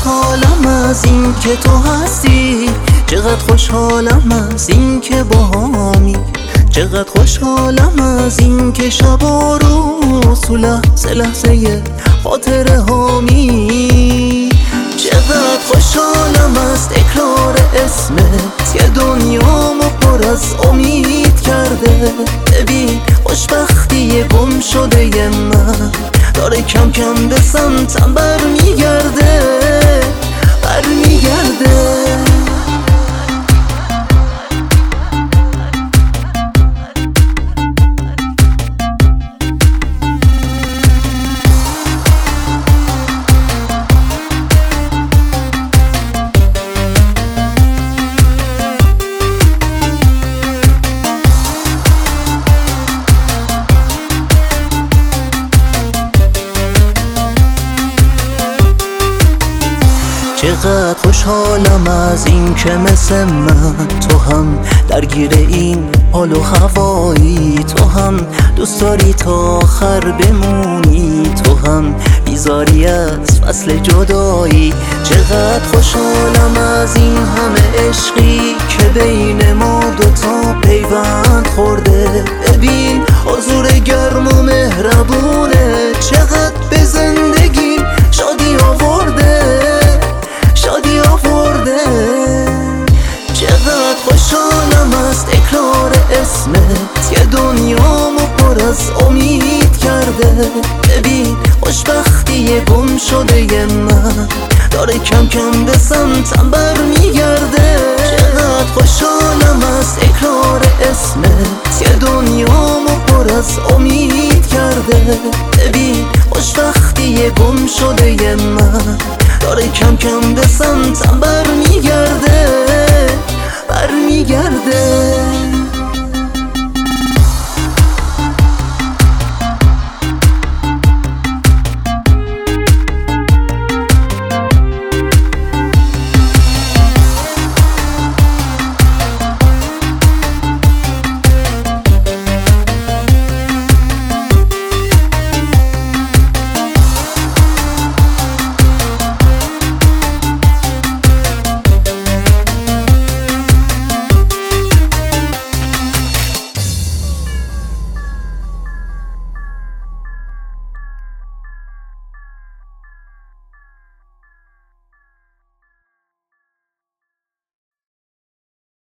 خوشحالم از این که تو هستی، چقدر خوشحالم از این که باهامی، چقدر خوشحالم از این که شب و روز تو لحظه لحظه خاطره هامی. چقدر خوشحالم از تکرار اسمت که دنیامو پر از امید کرده. ببین خوشبختی گم شده من داره کم کم به سمتم برمیگرده. چقدر خوشحالم از این که مثل من تو هم درگیر این حال و هوایی، تو هم دوست داری تا آخر بمونی، تو هم بیزاری از فصل جدایی. چقدر خوشحالم از این همه عشقی که بین ما دوتا پیوند خورده. ببین حضور گرم و مهربونه چقدر به زندگی شادی آورده. چقدر خوشحالم از تکرار اسمت که دنیامو پر از امید کرده. ببین خوشبختی گم شده من داره کم کم به سمتم برمیگرده. چقدر خوشحالم از تکرار اسمت که دنیامو پر از امید کرده. ببین خوشبختی گم شده من داره کم کم به سمتم برمیگرده.